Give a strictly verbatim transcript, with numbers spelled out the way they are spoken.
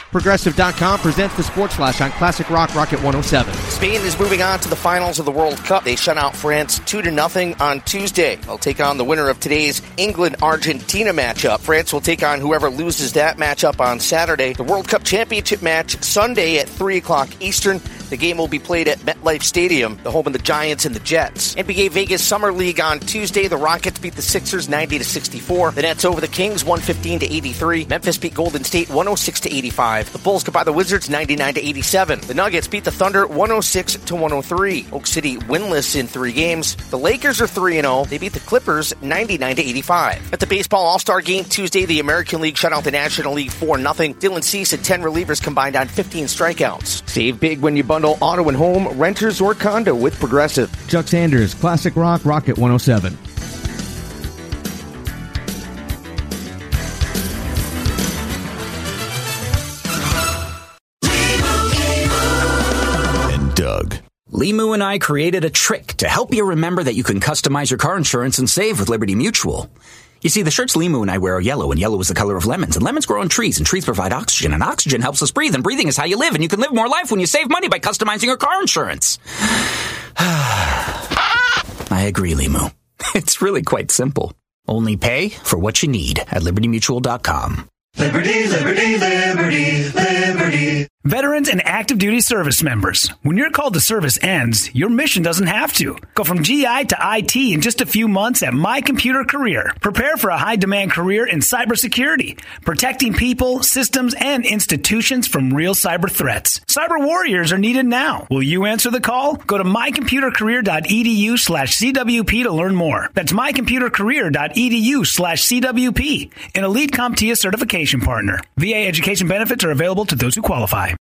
Progressive dot com presents the Sports Flash on Classic Rock Rocket one oh seven. Spain is moving on to the finals of the World Cup. They shut out France two to nothing on Tuesday. They'll take on the winner of today's England-Argentina matchup. France will take on whoever loses that matchup on Saturday. The World Cup Championship match Sunday at three o'clock Eastern. The game will be played at MetLife Stadium, the home of the Giants and the Jets. N B A Vegas Summer League on Tuesday. The Rockets beat the Sixers ninety to sixty-four. The Nets over the Kings one fifteen to eighty-three. Memphis beat Golden State one oh six to eighty-five. The Bulls got by the Wizards ninety-nine to eighty-seven. The Nuggets beat the Thunder one oh six to one oh three. Oak City winless in three games. The Lakers are three and oh. They beat the Clippers ninety-nine to eighty-five. At the Baseball All-Star Game Tuesday, the American League shut out the National League four nothing. Dylan Cease and ten relievers combined on fifteen strikeouts. Save big when you bundle auto and home, renters, or condo with Progressive. Chuck Sanders, Classic Rock Rocket one oh seven. And Doug. Limu and I created a trick to help you remember that you can customize your car insurance and save with Liberty Mutual. You see, the shirts Limu and I wear are yellow, and yellow is the color of lemons, and lemons grow on trees, and trees provide oxygen, and oxygen helps us breathe, and breathing is how you live, and you can live more life when you save money by customizing your car insurance. I agree, Limu. It's really quite simple. Only pay for what you need at liberty mutual dot com. Liberty, liberty, liberty, liberty. Veterans and active duty service members. When your call to service ends, your mission doesn't have to. Go from G I to I T in just a few months at My Computer Career. Prepare for a high-demand career in cybersecurity, protecting people, systems, and institutions from real cyber threats. Cyber warriors are needed now. Will you answer the call? Go to my computer career dot e d u slash c w p to learn more. That's my computer career dot e d u slash c w p, an Elite CompTIA certification partner. V A education benefits are available to those who qualify.